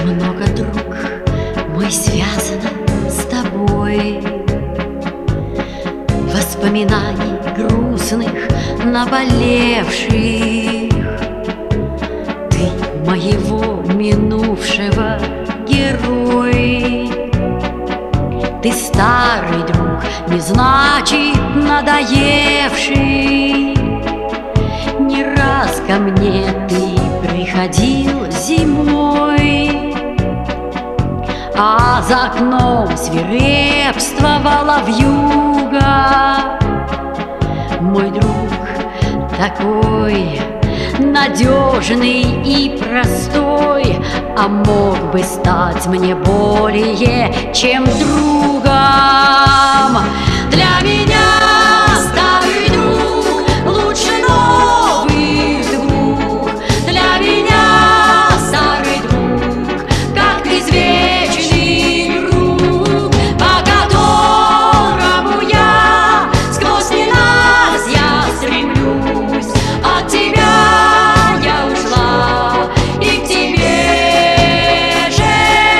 много, друг мой, связано с тобой. Воспоминаний грустных, наболевших. Ты моего минувшего герой. Ты старый друг, не значит надоевший. Не раз ко мне ты приходил зимой, а за окном свирепствовала вьюга. Мой друг такой надежный и простой, а мог бы стать мне более чем другом. Для меня старый друг лучше новых двух. Для меня старый друг, как извечный круг, по которому я сквозь ненастья я стремлюсь. От тебя я ушла, и к тебе же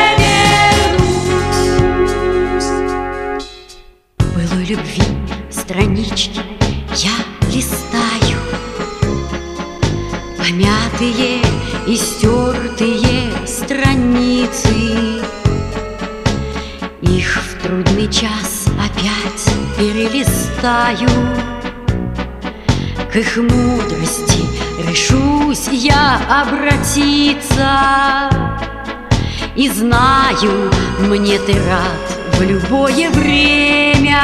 вернусь. Былой любви странички я листаю, помятые и стертые страницы. Их в трудный час опять перелистаю. К их мудрости решусь я обратиться. И знаю, мне ты рад в любое время.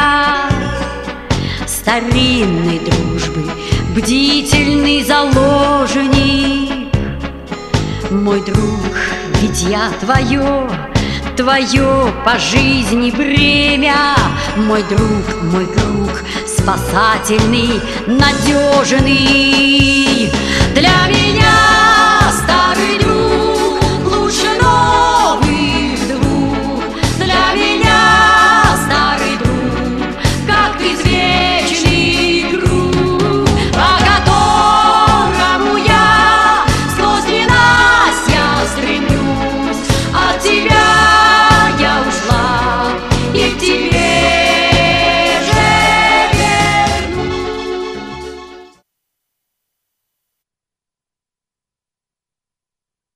Старинной дружбы бдительный заложник. Мой друг, ведь я твое по жизни бремя. Мой друг, спасательный, надежный. Для меня